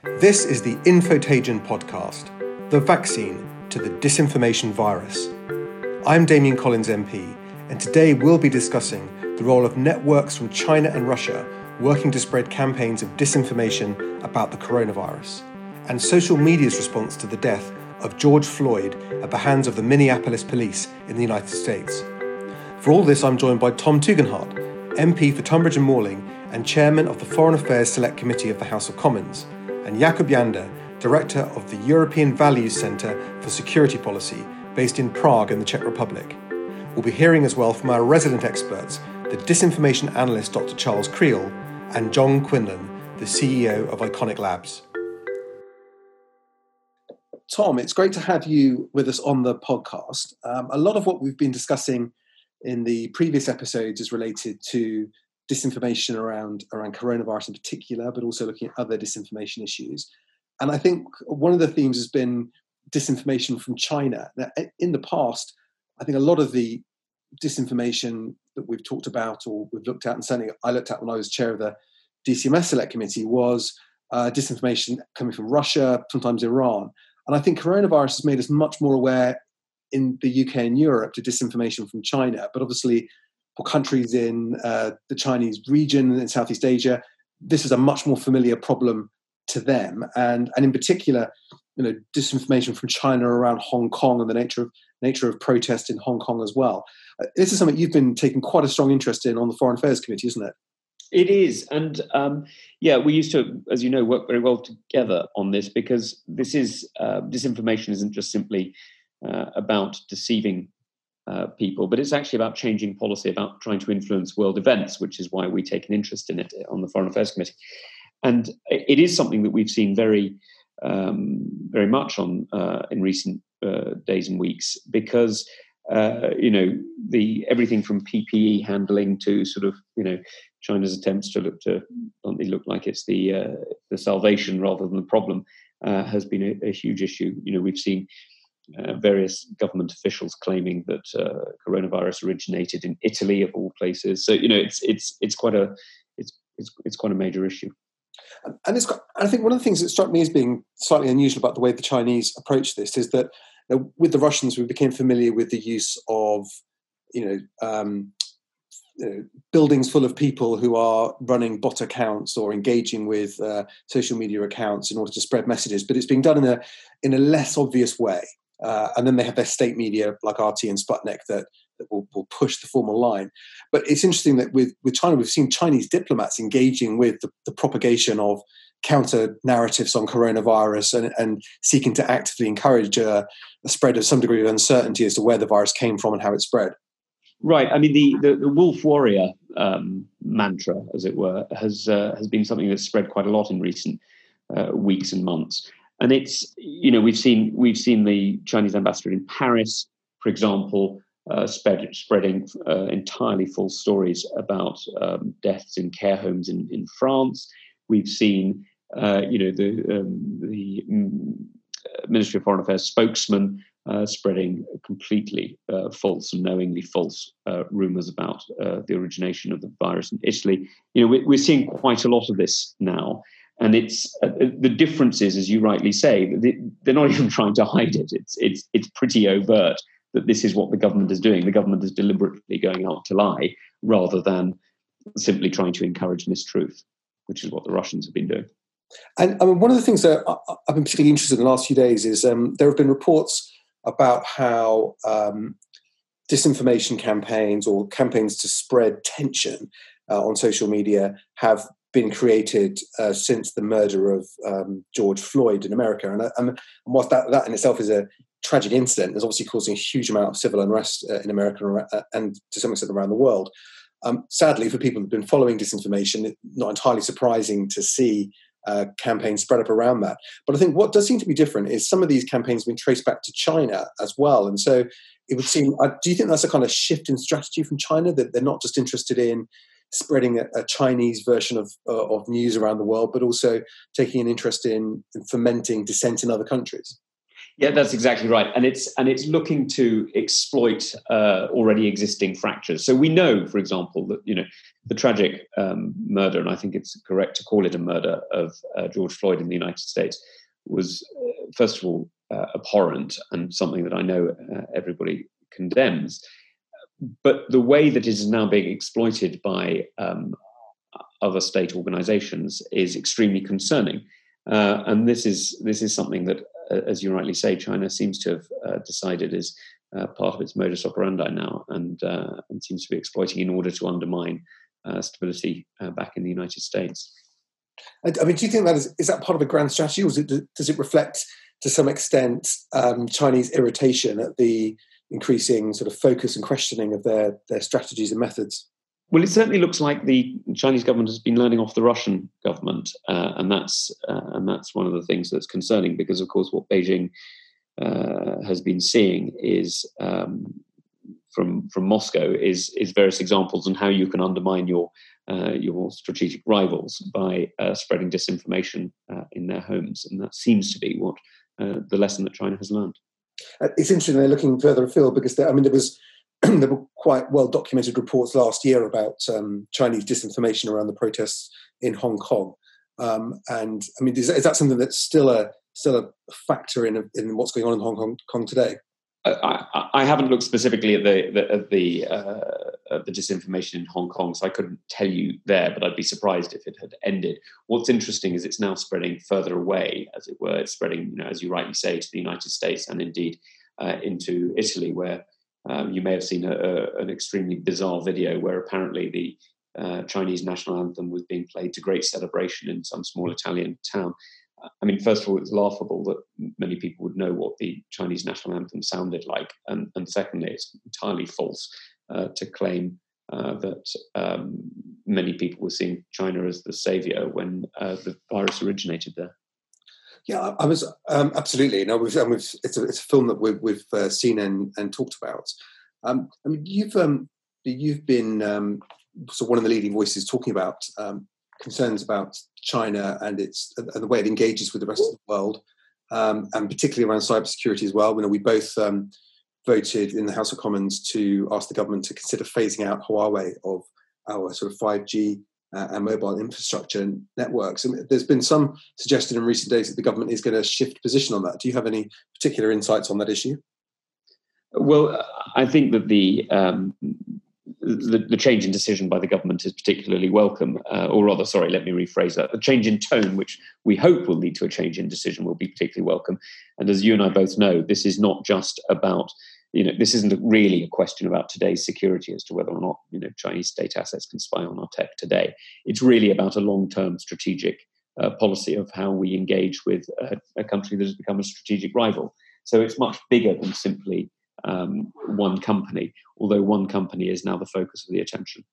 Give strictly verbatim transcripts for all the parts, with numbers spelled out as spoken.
This is the Infotagion podcast, the vaccine to the disinformation virus. I'm Damian Collins M P, and today we'll be discussing the role of networks from China and Russia working to spread campaigns of disinformation about the coronavirus, and social media's response to the death of George Floyd at the hands of the Minneapolis police in the United States. For all this, I'm joined by Tom Tugendhat, M P for Tunbridge and Malling and Chairman of the Foreign Affairs Select Committee of the House of Commons, and Jakub Janda, Director of the European Values Centre for Security Policy, based in Prague in the Czech Republic. We'll be hearing as well from our resident experts, the disinformation analyst Doctor Charles Creel and John Quinlan, the C E O of Iconic Labs. Tom, it's great to have you with us on the podcast. Um, a lot of what we've been discussing in the previous episodes is related to disinformation around, around coronavirus in particular, but also looking at other disinformation issues. And I think one of the themes has been disinformation from China. Now, in the past, I think a lot of the disinformation that we've talked about or we've looked at, and certainly I looked at when I was chair of the D C M S Select Committee, was uh, disinformation coming from Russia, sometimes Iran. And I think coronavirus has made us much more aware in the U K and Europe to disinformation from China. But obviously, for countries in uh, the Chinese region in Southeast Asia, this is a much more familiar problem to them. And, and in particular, you know, disinformation from China around Hong Kong and the nature of nature of protest in Hong Kong as well. Uh, this is something you've been taking quite a strong interest in on the Foreign Affairs Committee, isn't it? It is. And um, yeah, we used to, as you know, work very well together on this because this is, uh, disinformation isn't just simply uh, about deceiving uh, people, but it's actually about changing policy, about trying to influence world events, which is why we take an interest in it on the Foreign Affairs Committee. And it is something that we've seen very, um, very much on uh, in recent uh, days and weeks because, uh, you know, the everything from P P E handling to sort of, you know, China's attempts to look to they look like it's the uh, the salvation rather than the problem uh, has been a, a huge issue. You know, we've seen uh, various government officials claiming that uh, coronavirus originated in Italy of all places. So you know, it's it's it's quite a it's it's it's quite a major issue. And it's, I think one of the things that struck me as being slightly unusual about the way the Chinese approach this is that you know, with the Russians, we became familiar with the use of, you know, um, you know, buildings full of people who are running bot accounts or engaging with uh, social media accounts in order to spread messages. But it's being done in a in a less obvious way. Uh, and then they have their state media like R T and Sputnik that, that will, will push the formal line. But it's interesting that with, with China, we've seen Chinese diplomats engaging with the, the propagation of counter narratives on coronavirus and, and seeking to actively encourage a, a spread of some degree of uncertainty as to where the virus came from and how it spread. Right. I mean, the, the, the wolf warrior um, mantra, as it were, has uh, has been something that's spread quite a lot in recent uh, weeks and months. And it's, you know, we've seen we've seen the Chinese ambassador in Paris, for example, uh, spread, spreading uh, entirely false stories about um, deaths in care homes in, in France. We've seen, uh, you know, the um, the Ministry of Foreign Affairs spokesman uh, spreading completely uh, false and knowingly false uh, rumours about uh, the origination of the virus in Italy. You know, we're, we're seeing quite a lot of this now. And it's uh, the difference is, as you rightly say, they, they're not even trying to hide it. It's it's it's pretty overt that this is what the government is doing. The government is deliberately going out to lie rather than simply trying to encourage mistruth, which is what the Russians have been doing. And I mean, one of the things that I've been particularly interested in the last few days is um, there have been reports about how um, disinformation campaigns or campaigns to spread tension uh, on social media have been created uh, since the murder of um, George Floyd in America. And, and, and whilst that, that in itself is a tragic incident, is obviously causing a huge amount of civil unrest uh, in America and, and to some extent around the world. Um, sadly, for people who've been following disinformation, it's not entirely surprising to see uh, campaigns spread up around that. But I think what does seem to be different is some of these campaigns have been traced back to China as well. And so it would seem, uh, do you think that's a kind of shift in strategy from China, that they're not just interested in spreading a, a Chinese version of uh, of news around the world, but also taking an interest in, in fomenting dissent in other countries? Yeah, that's exactly right, and it's and it's looking to exploit uh, already existing fractures. So we know, for example, that you know the tragic um, murder, and I think it's correct to call it a murder, of uh, George Floyd in the United States was, uh, first of all, uh, abhorrent and something that I know uh, everybody condemns. But the way that it is now being exploited by um, other state organisations is extremely concerning, uh, and this is this is something that, uh, as you rightly say, China seems to have uh, decided is uh, part of its modus operandi now, and uh, and seems to be exploiting in order to undermine uh, stability uh, back in the United States. I mean, do you think that is is that part of a grand strategy, or is it, does it reflect to some extent um, Chinese irritation at the increasing sort of focus and questioning of their their strategies and methods? Well, it certainly looks like the Chinese government has been learning off the Russian government, uh, and that's uh, and that's one of the things that's concerning, because, of course, what Beijing uh, has been seeing is um, from from Moscow is is various examples on how you can undermine your uh, your strategic rivals by uh, spreading disinformation uh, in their homes, and that seems to be what uh, the lesson that China has learned. It's interesting they're looking further afield, because I mean there was there were quite well documented reports last year about um, Chinese disinformation around the protests in Hong Kong, um, and I mean is, is that something that's still a still a factor in in what's going on in Hong Kong, Kong today? I, I haven't looked specifically at the the at the, uh, at the disinformation in Hong Kong, so I couldn't tell you there, but I'd be surprised if it had ended. What's interesting is it's now spreading further away, as it were. It's spreading, you know, as you rightly say, to the United States and indeed uh, into Italy, where um, you may have seen a, a, an extremely bizarre video where apparently the uh, Chinese national anthem was being played to great celebration in some small Italian town. I mean, first of all, it's laughable that many people would know what the Chinese national anthem sounded like. And, and secondly, it's entirely false uh, to claim uh, that um, many people were seeing China as the savior when uh, the virus originated there. Yeah, I was um, absolutely. No, we've, we've, it's, a, it's a film that we've, we've uh, seen and, and talked about. Um, I mean, you've um, you've been um, sort of one of the leading voices talking about um, concerns about China and its and the way it engages with the rest of the world, um, and particularly around cybersecurity as well. You know, we both um, voted in the House of Commons to ask the government to consider phasing out Huawei of our sort of five G uh, and mobile infrastructure and networks. And there's been some suggestion in recent days that the government is going to shift position on that. Do you have any particular insights on that issue? Well, I think that the um, The, the change in decision by the government is particularly welcome, uh, or rather, sorry, let me rephrase that. The change in tone, which we hope will lead to a change in decision, will be particularly welcome. And as you and I both know, this is not just about, you know, this isn't really a question about today's security as to whether or not, you know, Chinese state assets can spy on our tech today. It's really about a long-term strategic uh, policy of how we engage with a, a country that has become a strategic rival. So it's much bigger than simply Um, one company, although one company is now the focus of the attention.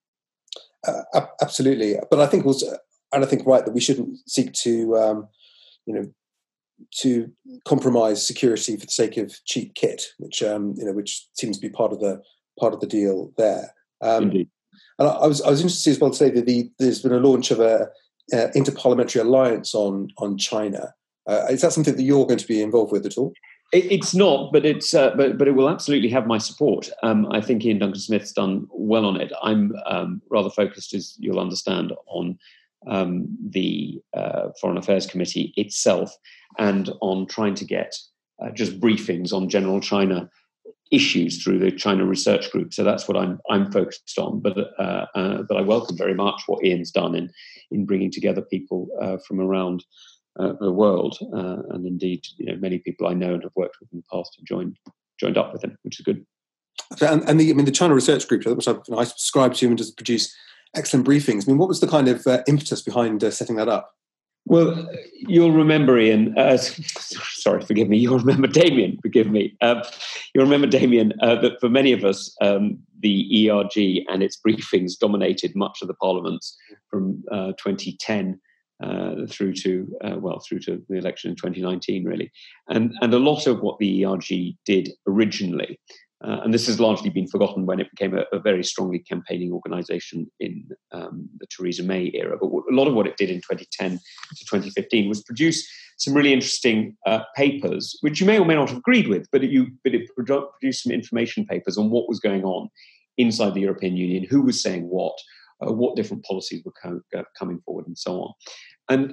Uh, absolutely, but I think also, and I think right that we shouldn't seek to, um, you know, to compromise security for the sake of cheap kit, which um, you know, which seems to be part of the part of the deal there. Um, Indeed. And I, I was I was interested as well to say that the, there's been a launch of a uh, interparliamentary alliance on on China. Uh, is that something that you're going to be involved with at all? It's not, but it's uh, but but it will absolutely have my support. Um, I think Ian Duncan Smith's done well on it. I'm um, rather focused, as you'll understand, on um, the uh, Foreign Affairs Committee itself and on trying to get uh, just briefings on general China issues through the China Research Group. So that's what I'm I'm focused on. But uh, uh, but I welcome very much what Ian's done in in bringing together people uh, from around Uh, the world, uh, and indeed, you know, many people I know and have worked with in the past have joined joined up with him, which is good. And, and the, I mean, the China Research Group, which I, you know, I subscribe to and does produce excellent briefings. I mean, what was the kind of uh, impetus behind uh, setting that up? Well, you'll remember, Ian. Uh, sorry, forgive me. You'll remember Damien. Forgive me. Uh, you'll remember, Damien, uh, that for many of us, um, the E R G and its briefings dominated much of the parliaments from uh, twenty ten. Uh, through to uh, well, through to the election in twenty nineteen, really, and and a lot of what the E R G did originally Uh, and this has largely been forgotten when it became a, a very strongly campaigning organisation in um, the Theresa May era. But what, a lot of what it did in twenty ten to twenty fifteen was produce some really interesting uh, papers, which you may or may not have agreed with, but it, you, but it produ- produced some information papers on what was going on inside the European Union, who was saying what, uh, what different policies were co- uh, coming forward, and so on. And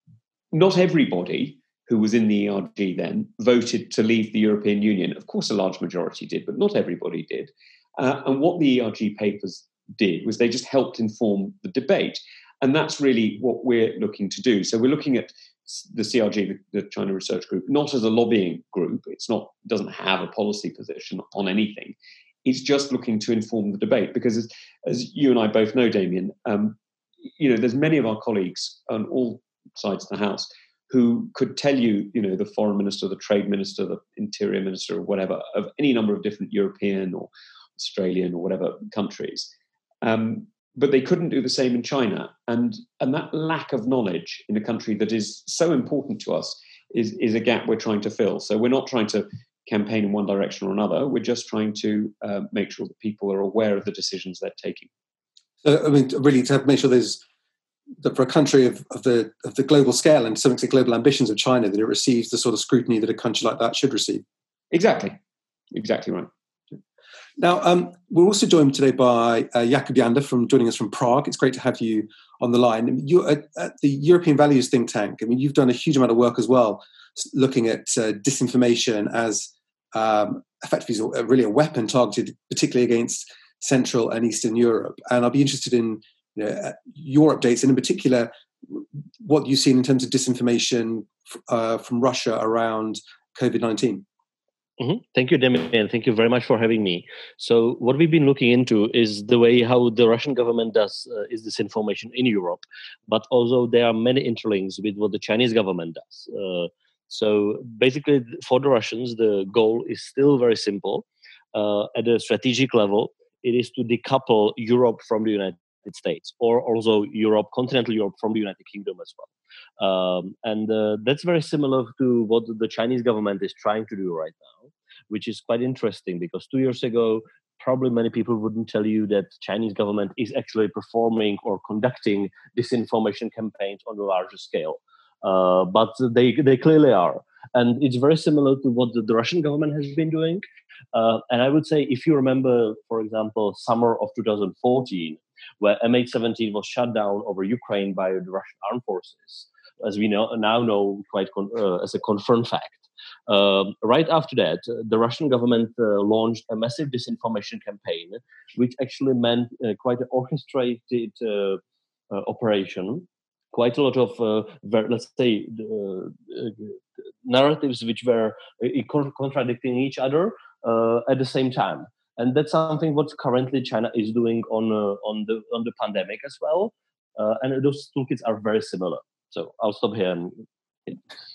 not everybody who was in the E R G then voted to leave the European Union. Of course, a large majority did, but not everybody did. Uh, and what the E R G papers did was they just helped inform the debate. And that's really what we're looking to do. So we're looking at the C R G, the, the China Research Group, not as a lobbying group. It's not, doesn't have a policy position on anything. It's just looking to inform the debate. Because as, as you and I both know, Damien, um, you know, there's many of our colleagues on all sides of the House who could tell you, you know, the foreign minister, the trade minister, the interior minister, or whatever, of any number of different European or Australian or whatever countries. Um, but they couldn't do the same in China. And, and that lack of knowledge in a country that is so important to us is, is a gap we're trying to fill. So we're not trying to campaign in one direction or another. We're just trying to uh, make sure that people are aware of the decisions they're taking. So, I mean, really to make sure there's, that for a country of, of the of the global scale and to some extent global ambitions of China, that it receives the sort of scrutiny that a country like that should receive. Exactly. Exactly right. Now, um, we're also joined today by uh, Jakub Janda from joining us from Prague. It's great to have you on the line. You're at, at the European Values think tank. I mean, you've done a huge amount of work as well, looking at uh, disinformation as um, effectively really a weapon targeted particularly against Central and Eastern Europe. And I'll be interested in you know, your updates, and in particular, what you've seen in terms of disinformation uh, from Russia around COVID nineteen. Mm-hmm. Thank you, Damien. Thank you very much for having me. So what we've been looking into is the way how the Russian government does uh, is disinformation in Europe, but also there are many interlinks with what the Chinese government does. Uh, so basically, for the Russians, the goal is still very simple. Uh, at a strategic level, it is to decouple Europe from the United States, or also Europe, continental Europe, from the United Kingdom as well. Um, and uh, that's very similar to what the Chinese government is trying to do right now, which is quite interesting because two years ago, probably many people wouldn't tell you that Chinese government is actually performing or conducting disinformation campaigns on a larger scale. Uh, but they they clearly are. And it's very similar to what the, the Russian government has been doing. Uh, and I would say, if you remember, for example, summer of two thousand fourteen, where M H seventeen was shut down over Ukraine by the Russian armed forces, as we know, now know quite con- uh, as a confirmed fact. Um, right after that, uh, the Russian government uh, launched a massive disinformation campaign, which actually meant uh, quite an orchestrated uh, uh, operation. Quite a lot of, uh, ver- let's say, uh, uh, narratives which were uh, contradicting each other uh, at the same time. And that's something what currently China is doing on uh, on the on the pandemic as well. Uh, and those toolkits are very similar. So I'll stop here. And, yeah.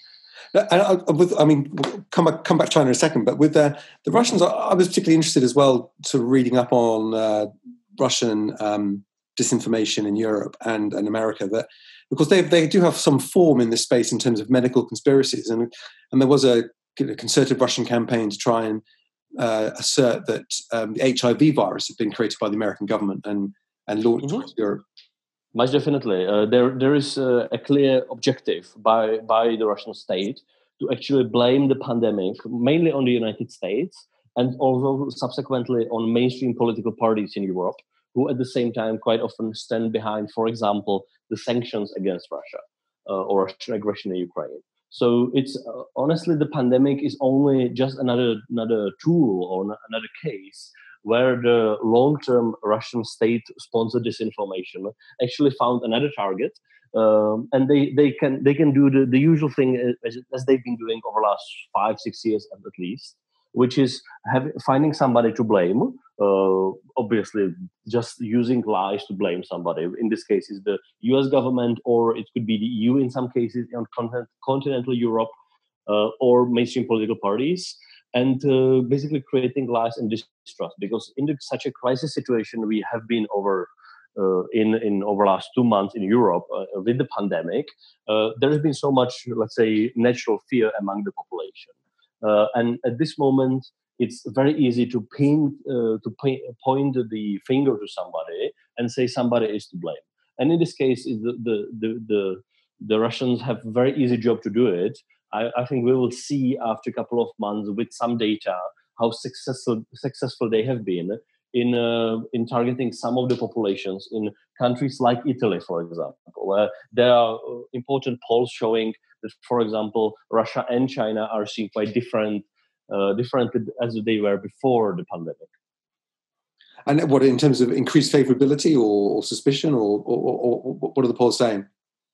And I, with, I mean, we'll come back, come back to China in a second, but with the, the Russians, I was particularly interested as well to reading up on uh, Russian um, disinformation in Europe and, and America, that because they they do have some form in this space in terms of medical conspiracies, and and there was a, a concerted Russian campaign to try and uh, assert that um, the H I V virus had been created by the American government and and launched mm-hmm. across Europe. Most definitely. Uh, there, there is uh, a clear objective by, by the Russian state to actually blame the pandemic mainly on the United States and also subsequently on mainstream political parties in Europe, who at the same time quite often stand behind, for example, the sanctions against Russia uh, or Russian aggression in Ukraine. So it's uh, honestly, the pandemic is only just another another tool or another case where the long-term Russian state-sponsored disinformation actually found another target, um, and they, they can they can do the, the usual thing as, as they've been doing over the last five, six years at least, which is have, finding somebody to blame, uh, obviously just using lies to blame somebody. In this case, is the U S government, or it could be the E U in some cases, on continent, continental Europe, uh, or mainstream political parties. And uh, basically creating lies and distrust, because in the, such a crisis situation we have been over uh, in in over the last two months in Europe uh, with the pandemic, uh, there has been so much, let's say, natural fear among the population. Uh, and at this moment, it's very easy to paint, uh, to paint, point the finger to somebody and say somebody is to blame. And in this case, the the the the, the Russians have a very easy job to do it. I, I think we will see after a couple of months with some data how successful successful they have been in uh, in targeting some of the populations in countries like Italy, for example, where there are important polls showing that, for example, Russia and China are seen quite different, uh, different as they were before the pandemic. And what, in terms of increased favorability or, or suspicion, or, or, or, or what are the polls saying?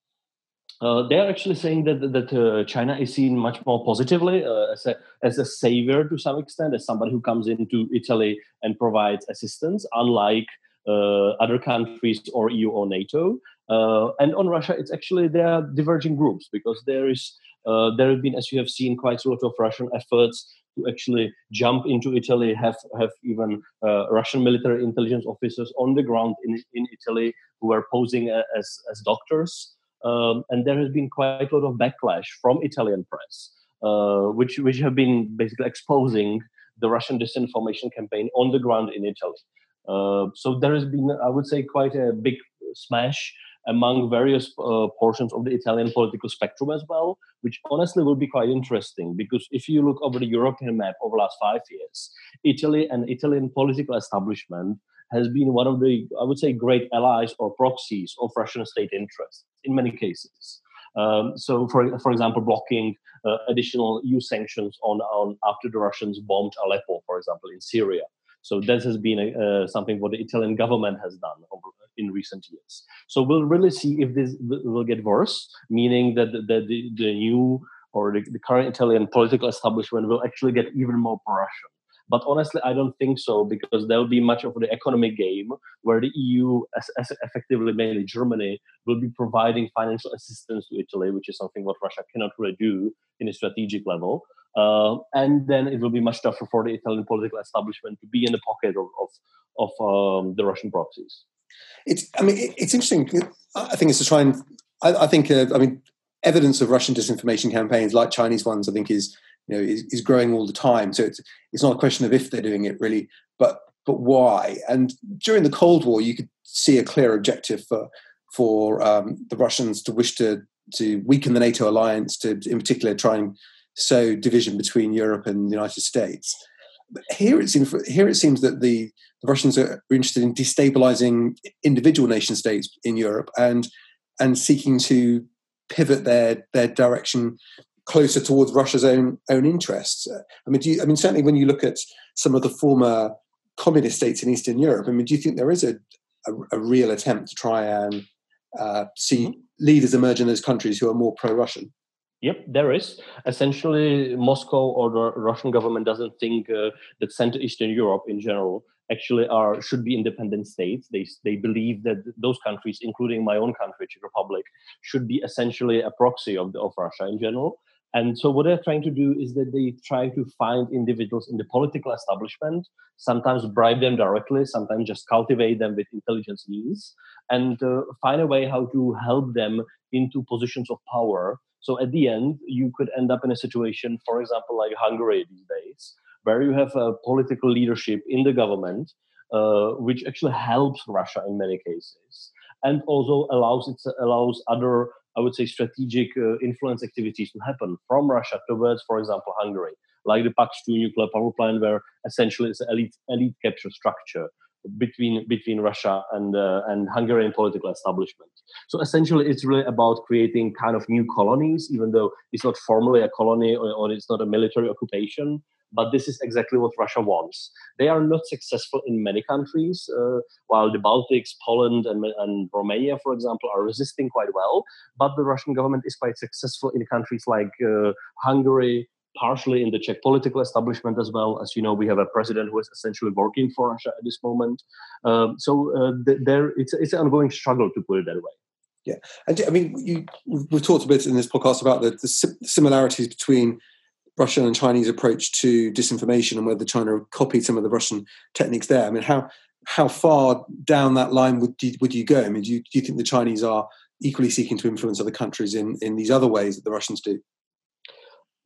Uh, they are actually saying that that uh, China is seen much more positively uh, as a as a savior to some extent, as somebody who comes into Italy and provides assistance, unlike uh, other countries or E U or NATO. Uh, and on Russia, it's actually there are diverging groups, because there is uh, there have been, as you have seen, quite a lot of Russian efforts to actually jump into Italy, have have even uh, Russian military intelligence officers on the ground in in Italy who are posing as as doctors. Um, and there has been quite a lot of backlash from Italian press, uh, which which have been basically exposing the Russian disinformation campaign on the ground in Italy. Uh, so there has been, I would say, quite a big smash among various uh, portions of the Italian political spectrum as well, which honestly will be quite interesting, because if you look over the European map over the last five years, Italy and Italian political establishment has been one of the, I would say, great allies or proxies of Russian state interests in many cases. Um, so, for for example, blocking uh, additional E U sanctions on, on after the Russians bombed Aleppo, for example, in Syria. So this has been a, uh, something what the Italian government has done over, in recent years. So we'll really see if this will get worse, meaning that the, the, the, the new or the, the current Italian political establishment will actually get even more pro-Russian. But honestly, I don't think so, because there will be much of the economic game where the E U, as, as effectively mainly Germany, will be providing financial assistance to Italy, which is something what Russia cannot really do in a strategic level. Uh, and then it will be much tougher for the Italian political establishment to be in the pocket of of, of um, the Russian proxies. It's, I mean, it's interesting. I think it's to try and, I, I think, uh, I mean, evidence of Russian disinformation campaigns like Chinese ones, I think is, you know, is, is growing all the time. So it's it's not a question of if they're doing it really, but but why. And during the Cold War, you could see a clear objective for for um, the Russians to wish to to weaken the NATO alliance, to in particular try and sow division between Europe and the United States. But here it seems here it seems that the, the Russians are interested in destabilizing individual nation states in Europe and and seeking to pivot their their direction closer towards Russia's own own interests. I mean, do you, I mean, certainly when you look at some of the former communist states in Eastern Europe, I mean, do you think there is a a, a real attempt to try and uh, see leaders emerge in those countries who are more pro-Russian? Yep, there is. Essentially, Moscow or the Russian government doesn't think uh, that Central Eastern Europe in general actually are should be independent states. They they believe that those countries, including my own country, Czech Republic, should be essentially a proxy of the, of Russia in general. And so what they're trying to do is that they try to find individuals in the political establishment, sometimes bribe them directly, sometimes just cultivate them with intelligence means, and uh, find a way how to help them into positions of power. So at the end, you could end up in a situation, for example, like Hungary these days, where you have a political leadership in the government, uh, which actually helps Russia in many cases, and also allows it allows other, I would say, strategic uh, influence activities to happen from Russia towards, for example, Hungary, like the PAX two nuclear power plant, where essentially it's an elite elite capture structure between between Russia and uh, and Hungarian political establishment. So essentially, it's really about creating kind of new colonies, even though it's not formally a colony or, or it's not a military occupation. But this is exactly what Russia wants. They are not successful in many countries, uh, while the Baltics, Poland, and, and Romania, for example, are resisting quite well. But the Russian government is quite successful in countries like uh, Hungary, partially in the Czech political establishment as well. As you know, we have a president who is essentially working for Russia at this moment. Um, so uh, th- there, it's, it's an ongoing struggle, to put it that way. Yeah, and I mean, you, we've talked a bit in this podcast about the, the similarities between Russian and Chinese approach to disinformation and whether China copied some of the Russian techniques there. I mean, how how far down that line would you, would you go? I mean, do you, do you think the Chinese are equally seeking to influence other countries in, in these other ways that the Russians do?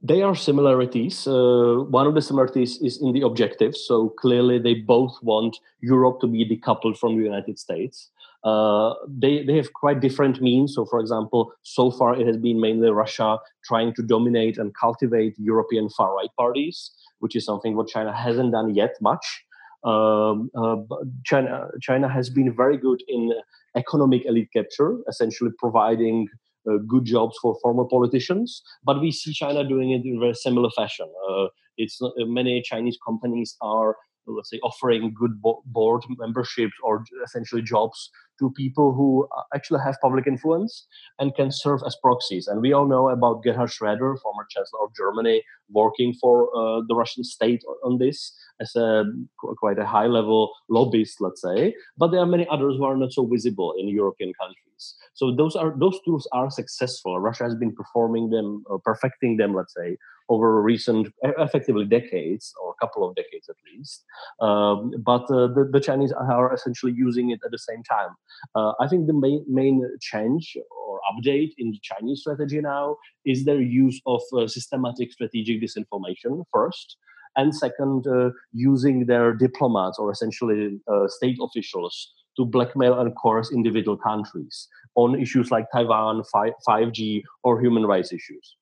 There are similarities. Uh, one of the similarities is in the objectives. So clearly, they both want Europe to be decoupled from the United States. Uh, they they have quite different means. So, for example, so far it has been mainly Russia trying to dominate and cultivate European far right parties, which is something what China hasn't done yet much. Um, uh, China China has been very good in economic elite capture, essentially providing uh, good jobs for former politicians. But we see China doing it in a very similar fashion. Uh, it's not, uh, many Chinese companies are, let's say, offering good bo- board memberships or essentially jobs to people who actually have public influence and can serve as proxies. And we all know about Gerhard Schroeder, former Chancellor of Germany, working for uh, the Russian state on this as a quite a high-level lobbyist, let's say. But there are many others who are not so visible in European countries. So those are those tools are successful. Russia has been performing them, or perfecting them, let's say, over recent, effectively decades, or a couple of decades at least. Um, but uh, the, the Chinese are essentially using it at the same time. Uh, I think the main, main change or update in the Chinese strategy now is their use of uh, systematic strategic disinformation first, and second, uh, using their diplomats or essentially uh, state officials to blackmail and coerce individual countries on issues like Taiwan, five G, or human rights issues.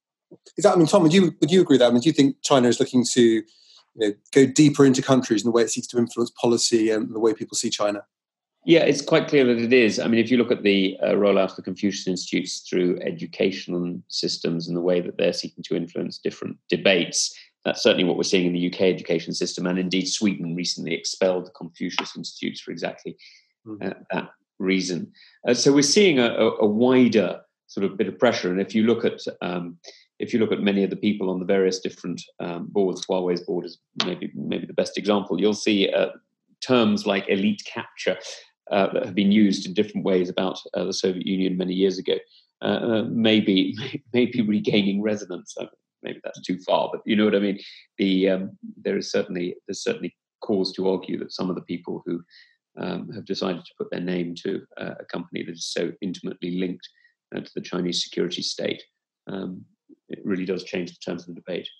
Is that, I mean, Tom, would you would you agree with that? I mean, do you think China is looking to, you know, go deeper into countries in the way it seeks to influence policy and the way people see China? Yeah, it's quite clear that it is. I mean, if you look at the uh, rollout of the Confucius Institutes through educational systems and the way that they're seeking to influence different debates, that's certainly what we're seeing in the U K education system. And indeed, Sweden recently expelled the Confucius Institutes for exactly mm. uh, that reason. Uh, so we're seeing a, a wider sort of bit of pressure. And if you look at um, if you look at many of the people on the various different um, boards, Huawei's board is maybe maybe the best example. You'll see uh, terms like elite capture uh, that have been used in different ways about uh, the Soviet Union many years ago. Uh, maybe maybe regaining resonance. Uh, maybe that's too far, but you know what I mean. The um, there is certainly there's certainly cause to argue that some of the people who um, have decided to put their name to uh, a company that is so intimately linked uh, to the Chinese security state, um, it really does change the terms of the debate.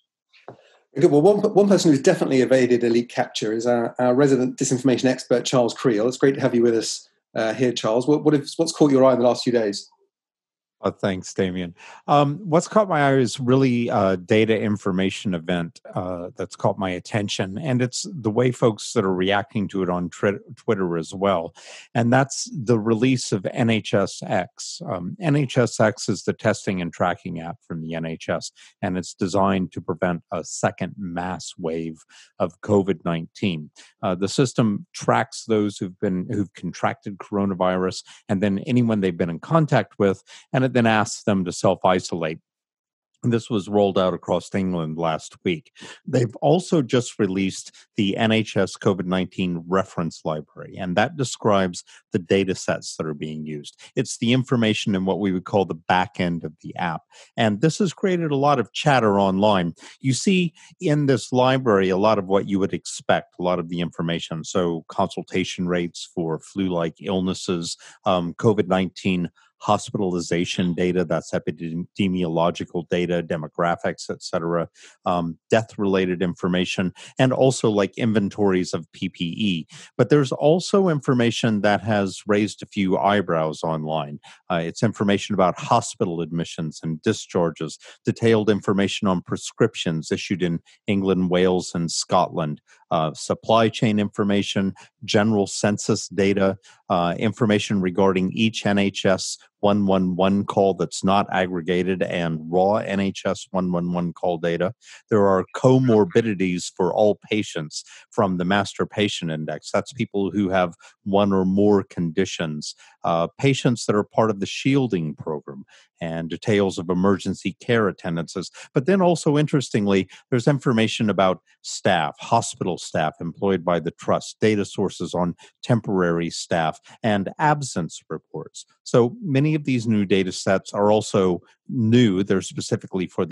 Good. Well, one one person who's definitely evaded elite capture is our, our resident disinformation expert, Charles Creel. It's great to have you with us uh, here, Charles. What, what if, what's caught your eye in the last few days? Oh, thanks, Damien. Um, what's caught my eye is really a data information event uh, that's caught my attention, and it's the way folks that are reacting to it on tri- Twitter as well. And that's the release of N H S X. Um, N H S X is the testing and tracking app from the N H S, and it's designed to prevent a second mass wave of COVID nineteen. Uh, the system tracks those who've been who've contracted coronavirus, and then anyone they've been in contact with, and it then asks them to self-isolate. And this was rolled out across England last week. They've also just released the N H S COVID nineteen reference library, and that describes the data sets that are being used. It's the information in what we would call the back end of the app. And this has created a lot of chatter online. You see in this library a lot of what you would expect, a lot of the information. So consultation rates for flu-like illnesses, um, COVID nineteen hospitalization data, that's epidemiological data, demographics, et cetera, um, death-related information, and also like inventories of P P E. But there's also information that has raised a few eyebrows online. Uh, it's information about hospital admissions and discharges, detailed information on prescriptions issued in England, Wales, and Scotland, uh, supply chain information, general census data, uh, information regarding each N H S one one one call that's not aggregated, and raw N H S one one one call data. There are comorbidities for all patients from the Master Patient Index. That's people who have one or more conditions. Uh, patients that are part of the shielding program, and details of emergency care attendances. But then also, interestingly, there's information about staff, hospital staff employed by the trust, data sources on temporary staff, and absence reports. So many of these new data sets are also new. They're specifically for the app.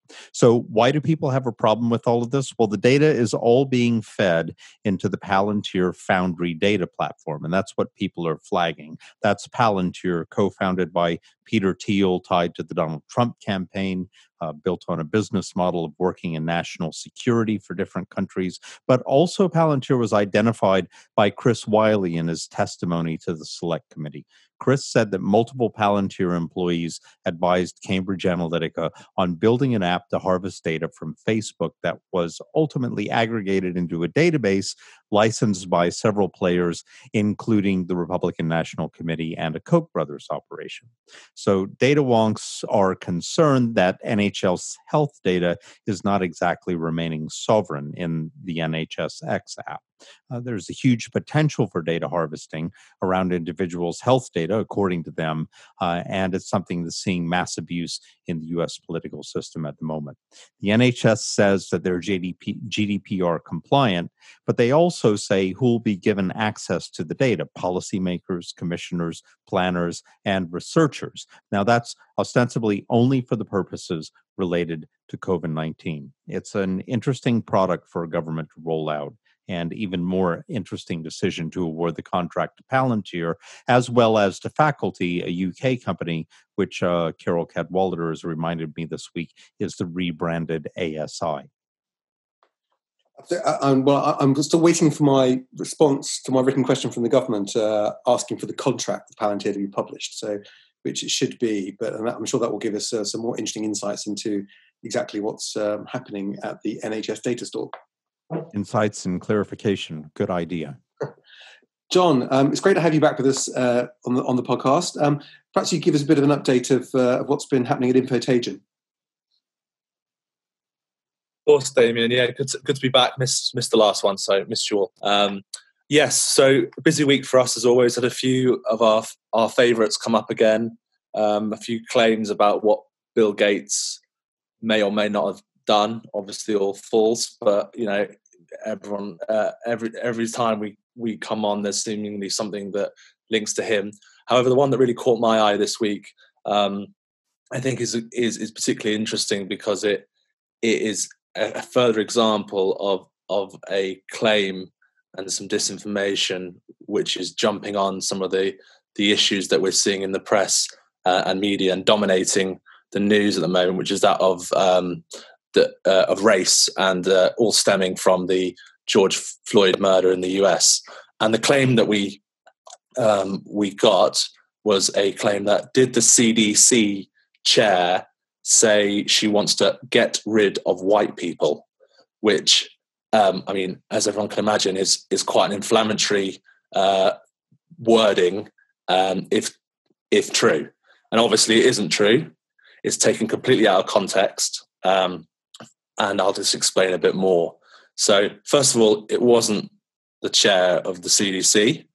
So why do people have a problem with all of this? Well, the data is all being fed into the Palantir Foundry data platform, and that's what people are flagging. That's Palantir, co-founded by Peter Thiel, tied to the Donald Trump campaign, uh, built on a business model of working in national security for different countries. But also Palantir was identified by Chris Wiley in his testimony to the Select Committee. Chris said that multiple Palantir employees advised Cambridge Analytica on building an app to harvest data from Facebook that was ultimately aggregated into a database licensed by several players, including the Republican National Committee and a Koch brothers operation. So data wonks are concerned that N H S health data is not exactly remaining sovereign in the N H S X app. Uh, there's a huge potential for data harvesting around individuals' health data, according to them, uh, and it's something that's seeing mass abuse in the U S political system at the moment. The N H S says that they're G D P R compliant, but they also say who will be given access to the data: policymakers, commissioners, planners, and researchers. Now, that's ostensibly only for the purposes related to COVID nineteen. It's an interesting product for a government to roll out, and even more interesting decision to award the contract to Palantir, as well as to Faculty, a U K company, which uh, Carol Cadwalder has reminded me this week is the rebranded A S I. I'm, well, I'm still waiting for my response to my written question from the government, uh, asking for the contract with Palantir to be published, so which it should be, but I'm sure that will give us uh, some more interesting insights into exactly what's um, happening at the N H S data store. Insights and clarification. Good idea. John, um, it's great to have you back with us uh, on the on the podcast. Um, perhaps you give us a bit of an update of, uh, of what's been happening at Infotagen. Of course, Damien. Yeah, good to, good to be back. Missed, missed the last one, so missed you all. Um, yes, so a busy week for us as always. Had a few of our our favourites come up again. Um, a few claims about what Bill Gates may or may not have done. Obviously, all false, but you know, everyone uh, every every time we we come on, there's seemingly something that links to him. However, the one that really caught my eye this week, um, I think, is is is particularly interesting because it it is a further example of of a claim and some disinformation, which is jumping on some of the the issues that we're seeing in the press uh, and media and dominating the news at the moment, which is that of um, the, uh, of race, and uh, all stemming from the George Floyd murder in the U S. And the claim that we um, we got was a claim that did the C D C chair say she wants to get rid of white people, which, um, I mean, as everyone can imagine, is is quite an inflammatory uh, wording, um, if if true. And obviously it isn't true. It's taken completely out of context, um, and I'll just explain a bit more. So first of all, it wasn't the chair of the C D C.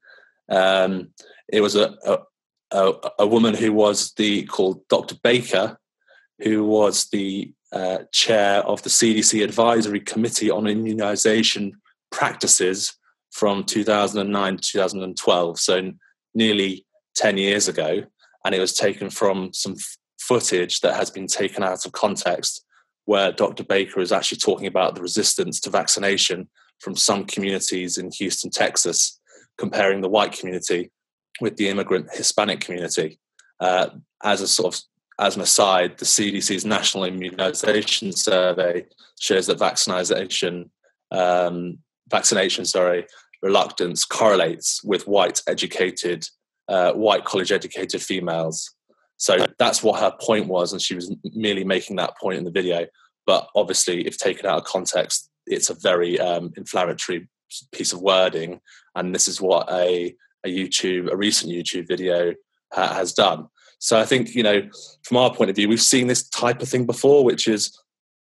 Um, it was a, a, a, a woman who was the called Doctor Baker, who was the uh, chair of the C D C Advisory Committee on Immunization Practices from two thousand nine to two thousand twelve, so nearly ten years ago. And it was taken from some f- footage that has been taken out of context, where Doctor Baker is actually talking about the resistance to vaccination from some communities in Houston, Texas, comparing the white community with the immigrant Hispanic community. Uh, as a sort of As an aside, the C D C's National Immunization Survey shows that vaccination, um, vaccination, sorry, reluctance correlates with white educated, uh, white college-educated females. So that's what her point was, and she was merely making that point in the video. But obviously, if taken out of context, it's a very um, inflammatory piece of wording, and this is what a, a YouTube, a recent YouTube video ha- has done. So I think, you know, from our point of view, we've seen this type of thing before, which is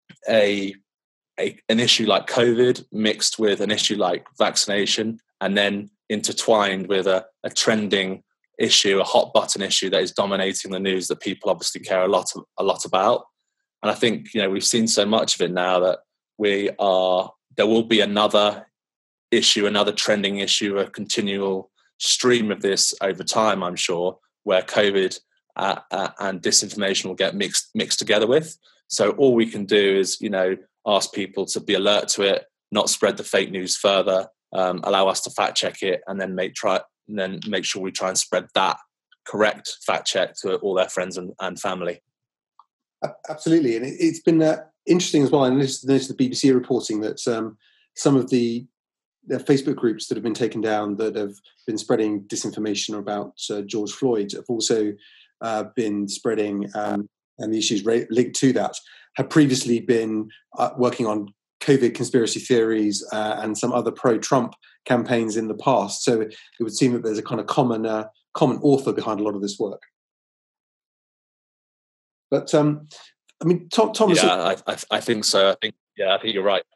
a, a an issue like COVID mixed with an issue like vaccination, and then intertwined with a, a trending issue, a hot button issue that is dominating the news that people obviously care a lot a lot about. And I think, you know, we've seen so much of it now that we are there will be another issue, another trending issue, a continual stream of this over time, I'm sure, where COVID Uh, uh, and disinformation will get mixed mixed together with. So all we can do is, you know, ask people to be alert to it, not spread the fake news further, um, allow us to fact check it, and then make try and then make sure we try and spread that correct fact check to all their friends and, and family. Absolutely, and it, it's been uh, interesting as well. I noticed, noticed the B B C reporting that um, some of the, the Facebook groups that have been taken down that have been spreading disinformation about uh, George Floyd have also uh, been spreading, um, and the issues ra- linked to that have previously been uh, working on COVID conspiracy theories uh, and some other pro-Trump campaigns in the past. So it, it would seem that there's a kind of common uh, common author behind a lot of this work. But um, I mean, Tom, Thomas. Yeah, I, I, I think so. I think yeah, I think you're right.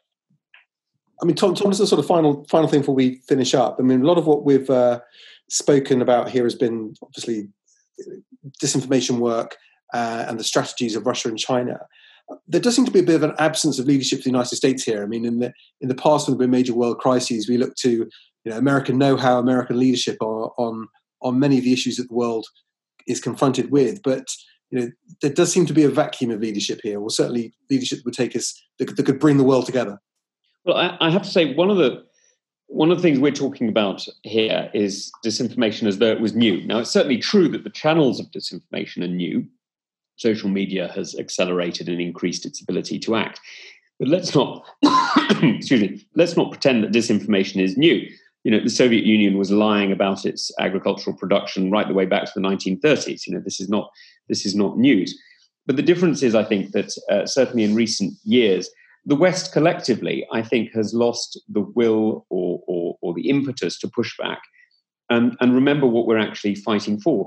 I mean, Tom, Thomas, the sort of final final thing before we finish up. I mean, a lot of what we've uh, spoken about here has been obviously disinformation work uh, and the strategies of Russia and China. There does seem to be a bit of an absence of leadership of the United States here. I mean, in the in the past, when there have been major world crises, we look to you know American know-how, American leadership on on, on many of the issues that the world is confronted with. But you know, there does seem to be a vacuum of leadership here, or certainly leadership that would take us that could, that could bring the world together. Well, I, I have to say one of the one of the things we're talking about here is disinformation as though it was new. Now, it's certainly true that the channels of disinformation are new. Social media has accelerated and increased its ability to act. But let's not, excuse me, let's not pretend that disinformation is new. You know, the Soviet Union was lying about its agricultural production right the way back to the nineteen thirties. You know, this is not this is not news. But the difference is, I think, that uh, certainly in recent years, the West collectively, I think, has lost the will or or, or the impetus to push back and, and remember what we're actually fighting for.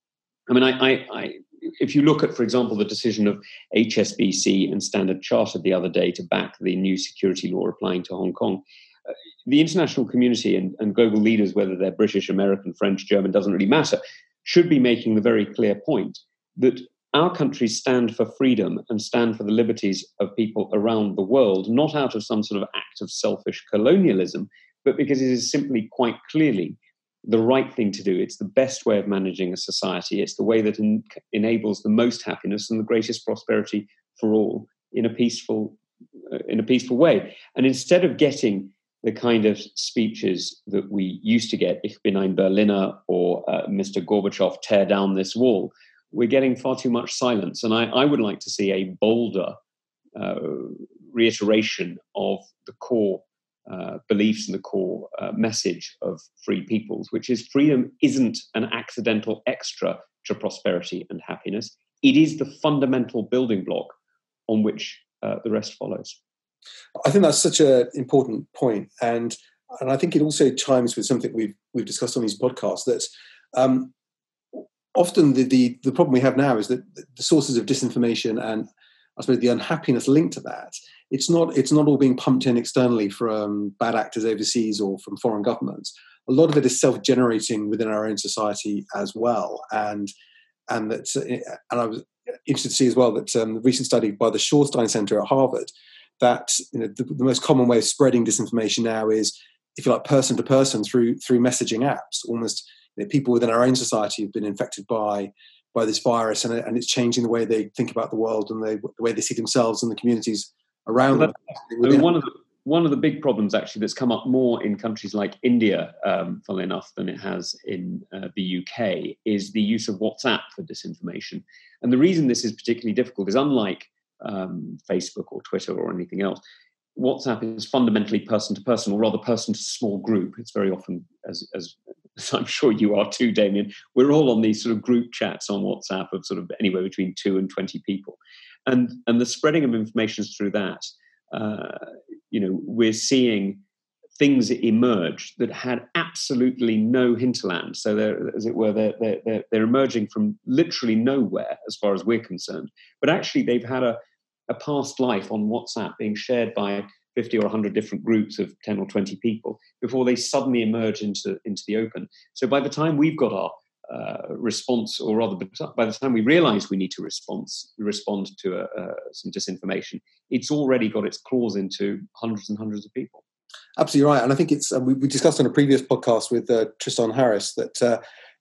I mean, I, I, I if you look at, for example, the decision of H S B C and Standard Chartered the other day to back the new security law applying to Hong Kong, uh, the international community and, and global leaders, whether they're British, American, French, German, doesn't really matter, should be making the very clear point that our countries stand for freedom and stand for the liberties of people around the world, not out of some sort of act of selfish colonialism, but because it is simply quite clearly the right thing to do. It's the best way of managing a society. It's the way that en- enables the most happiness and the greatest prosperity for all in a peaceful, uh, in a peaceful way. And instead of getting the kind of speeches that we used to get, Ich bin ein Berliner or uh, Mister Gorbachev, tear down this wall, we're getting far too much silence. And I, I would like to see a bolder uh, reiteration of the core uh, beliefs and the core uh, message of free peoples, which is freedom isn't an accidental extra to prosperity and happiness. It is the fundamental building block on which uh, the rest follows. I think that's such an important point, and and I think it also chimes with something we've we've discussed on these podcasts. That um, often the, the the problem we have now is that the sources of disinformation and I suppose the unhappiness linked to that, it's not it's not all being pumped in externally from bad actors overseas or from foreign governments. A lot of it is self-generating within our own society as well, and and that and I was interested to see as well that um, the recent study by the Schorstein Center at Harvard, that you know the, the most common way of spreading disinformation now is, if you like, person to person through through messaging apps. Almost you know, people within our own society have been infected by by this virus, and, and it's changing the way they think about the world and they, the way they see themselves and the communities around well, them. I mean, one of the one of the big problems actually that's come up more in countries like India, um, funnily enough, than it has in uh, the U K, is the use of WhatsApp for disinformation. And the reason this is particularly difficult is, unlike um, Facebook or Twitter or anything else, WhatsApp is fundamentally person to person, or rather person to small group. It's very often, as, as, as I'm sure you are too, Damien, we're all on these sort of group chats on WhatsApp of sort of anywhere between two and twenty people. And, and the spreading of information is through that. Uh, you know, we're seeing things emerge that had absolutely no hinterland. So they're, as it were, they're, they're, they're emerging from literally nowhere as far as we're concerned. But actually they've had a, a past life on WhatsApp being shared by fifty or one hundred different groups of ten or twenty people before they suddenly emerge into, into the open. So by the time we've got our uh, response, or rather by the time we realize we need to respond, respond to a, uh, some disinformation, it's already got its claws into hundreds and hundreds of people. Absolutely right. And I think it's, uh, we, we discussed on a previous podcast with uh, Tristan Harris that uh,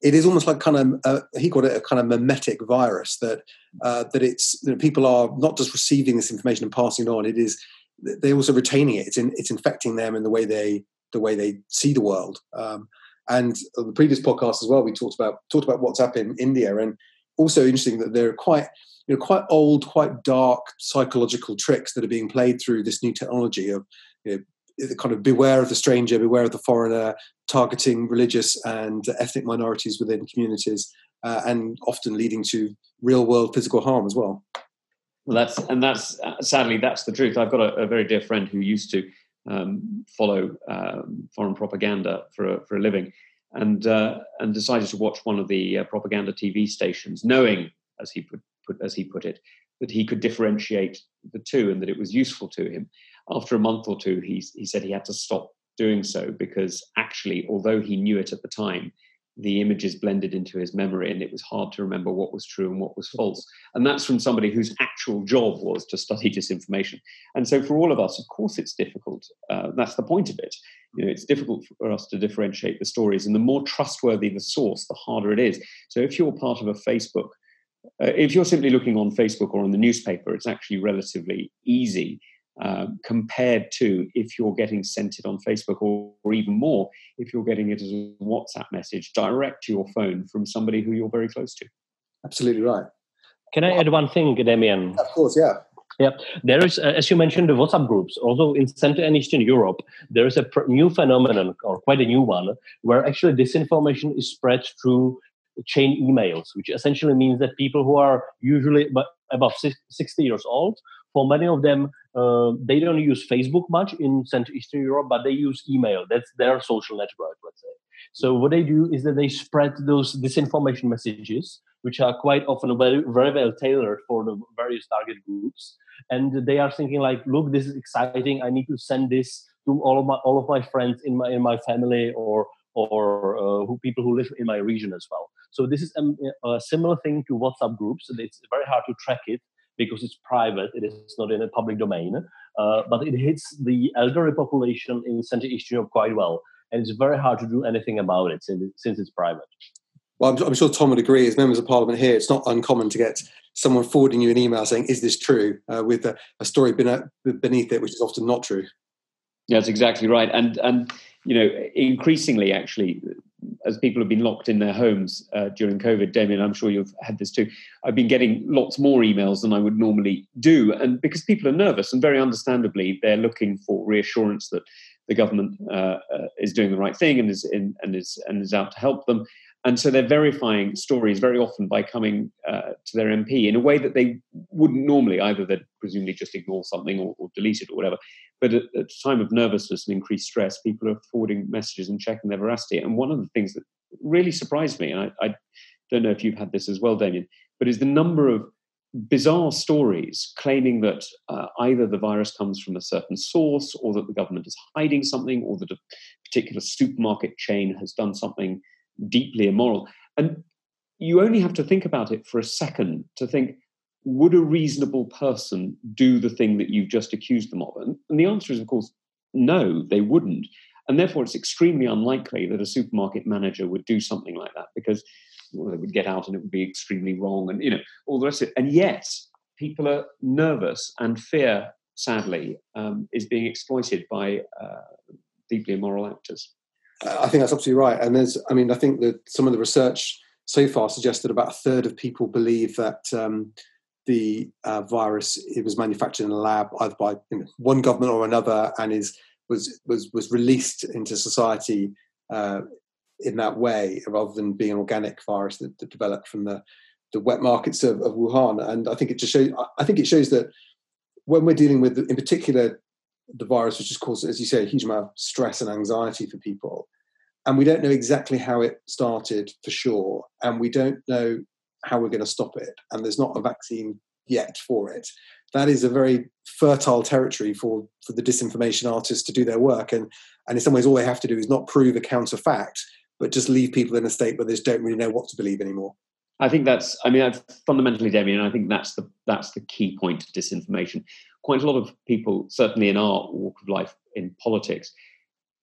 it is almost like kind of uh, he called it a kind of mimetic virus that uh, that it's you know, people are not just receiving this information and passing it on. It is they're also retaining it. It's in, it's infecting them in the way they the way they see the world. Um, and on the previous podcast as well, we talked about talked about WhatsApp in India, and also interesting that there are quite you know quite old, quite dark psychological tricks that are being played through this new technology of you know, kind of beware of the stranger, beware of the foreigner, targeting religious and ethnic minorities within communities, uh, and often leading to real world physical harm as well. Well, that's and that's uh, sadly that's the truth. I've got a, a very dear friend who used to um, follow um, foreign propaganda for a, for a living, and uh, and decided to watch one of the uh, propaganda T V stations, knowing, as he put, put as he put it, that he could differentiate the two and that it was useful to him. After a month or two, he he said he had to stop doing so because actually, although he knew it at the time, the images blended into his memory and it was hard to remember what was true and what was false. And that's from somebody whose actual job was to study disinformation. And so for all of us, of course, it's difficult. Uh, that's the point of it. You know, it's difficult for us to differentiate the stories, and the more trustworthy the source, the harder it is. So if you're part of a Facebook, uh, if you're simply looking on Facebook or on the newspaper, it's actually relatively easy. Um, compared to if you're getting sent it on Facebook, or, or even more, if you're getting it as a WhatsApp message direct to your phone from somebody who you're very close to. Absolutely right. Can I add one thing, Damien? Of course, yeah. Yeah, there is, uh, as you mentioned, the WhatsApp groups. Although in Central and Eastern Europe, there is a pr- new phenomenon, or quite a new one, where actually disinformation is spread through chain emails, which essentially means that people who are usually above sixty years old, for many of them, uh, they don't use Facebook much in Central Eastern Europe, but they use email. That's their social network, let's say. So what they do is that they spread those disinformation messages, which are quite often very, very well tailored for the various target groups. And they are thinking like, look, this is exciting. I need to send this to all of my all of my friends in my in my family, or or uh, who, people who live in my region as well. So this is a, a similar thing to WhatsApp groups. It's very hard to track it because it's private. It is not in a public domain, uh, but it hits the elderly population in Central Eastern Europe quite well. And it's very hard to do anything about it since, since it's private. Well, I'm, I'm sure Tom would agree. As members of Parliament here, it's not uncommon to get someone forwarding you an email saying, is this true? Uh, with a, a story beneath it, which is often not true. Yeah, that's exactly right. And, and you know, increasingly, actually, as people have been locked in their homes uh, during COVID, Damien, I'm sure you've had this too, I've been getting lots more emails than I would normally do. And because people are nervous, and very understandably, they're looking for reassurance that the government uh, uh, is doing the right thing and is in, and is and is out to help them. And so they're verifying stories very often by coming uh, to their M P in a way that they wouldn't normally. Either they'd presumably just ignore something or, or delete it or whatever. But at, at a time of nervousness and increased stress, people are forwarding messages and checking their veracity. And one of the things that really surprised me, and I, I don't know if you've had this as well, Damien, but is the number of bizarre stories claiming that uh, either the virus comes from a certain source, or that the government is hiding something, or that a particular supermarket chain has done something deeply immoral. And you only have to think about it for a second to think, would a reasonable person do the thing that you've just accused them of? And, and the answer is, of course, no, they wouldn't. And therefore, it's extremely unlikely that a supermarket manager would do something like that, because well, they would get out and it would be extremely wrong, and you know all the rest of it. And yet, people are nervous, and fear, sadly, um, is being exploited by uh, deeply immoral actors. I think that's absolutely right. And there's, I mean, I think that some of the research so far suggests that about a third of people believe that um, the uh, virus it was manufactured in a lab either by you know, one government or another, and is was was was released into society uh, in that way, rather than being an organic virus that, that developed from the, the wet markets of, of Wuhan. And I think it just shows. I think it shows that when we're dealing with, in particular, the virus, which has caused, as you say, a huge amount of stress and anxiety for people, and we don't know exactly how it started for sure, and we don't know how we're going to stop it, and there's not a vaccine yet for it. That is a very fertile territory for, for the disinformation artists to do their work. And, and in some ways, all they have to do is not prove a counterfact, but just leave people in a state where they just don't really know what to believe anymore. I think that's, I mean, that's fundamentally, Damien, and I think that's the that's the key point of disinformation. Quite a lot of people, certainly in our walk of life in politics,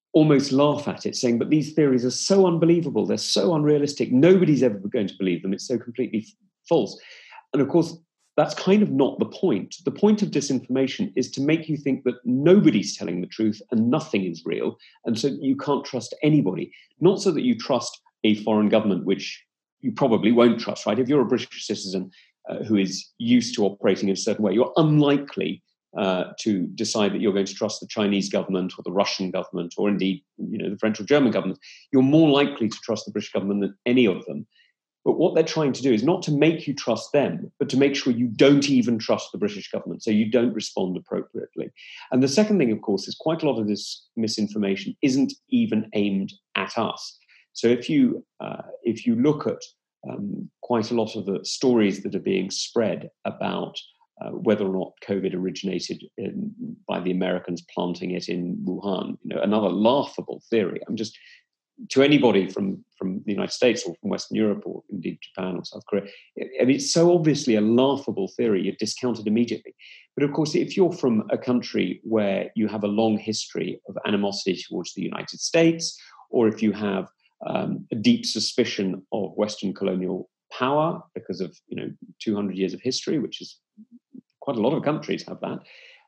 almost laugh at it, saying, but these theories are so unbelievable, they're so unrealistic, nobody's ever going to believe them, it's so completely f- false. And of course, that's kind of not the point. The point of disinformation is to make you think that nobody's telling the truth and nothing is real, and so you can't trust anybody. Not so that you trust a foreign government, which you probably won't trust, right? If you're a British citizen uh, who is used to operating in a certain way, you're unlikely uh, to decide that you're going to trust the Chinese government or the Russian government or indeed, you know, the French or German government. You're more likely to trust the British government than any of them. But what they're trying to do is not to make you trust them, but to make sure you don't even trust the British government, so you don't respond appropriately. And the second thing, of course, is quite a lot of this misinformation isn't even aimed at us. So if you uh, if you look at um, quite a lot of the stories that are being spread about uh, whether or not COVID originated in, by the Americans planting it in Wuhan, you know, another laughable theory. I'm just to anybody from, from the United States or from Western Europe or indeed Japan or South Korea, I mean, it's so obviously a laughable theory, you're discounted immediately. But of course, if you're from a country where you have a long history of animosity towards the United States, or if you have um, a deep suspicion of Western colonial power because of, you know, two hundred years of history, which is quite a lot of countries have that,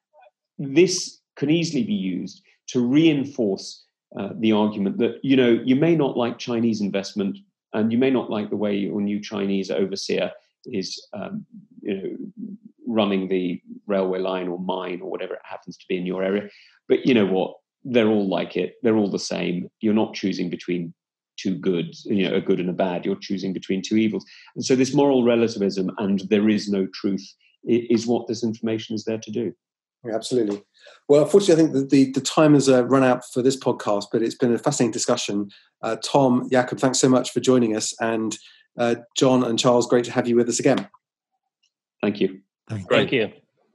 this can easily be used to reinforce Uh, the argument that, you know, you may not like Chinese investment and you may not like the way your new Chinese overseer is, um, you know, running the railway line or mine or whatever it happens to be in your area. But you know what? They're all like it. They're all the same. You're not choosing between two goods, you know, a good and a bad. You're choosing between two evils. And so this moral relativism and there is no truth is what this information is there to do. Yeah, absolutely. Well, unfortunately, I think that the, the time has uh, run out for this podcast, but it's been a fascinating discussion. Uh, Tom, Jakob, thanks so much for joining us. And uh, John and Charles, great to have you with us again. Thank you. Thank, Thank you.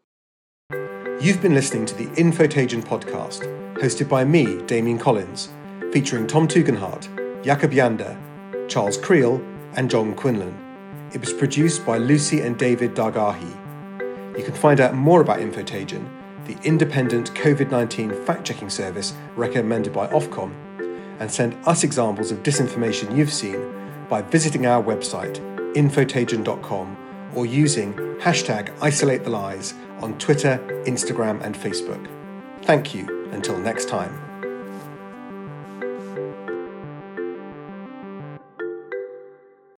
You've been listening to the Infotagion podcast, hosted by me, Damien Collins, featuring Tom Tugendhat, Jakob Jander, Charles Creel, and John Quinlan. It was produced by Lucy and David Dargahi. You can find out more about Infotagion, the independent COVID nineteen fact-checking service recommended by Ofcom, and send us examples of disinformation you've seen by visiting our website, infotagion dot com, or using hashtag isolate the lies on Twitter, Instagram, and Facebook. Thank you. Until next time.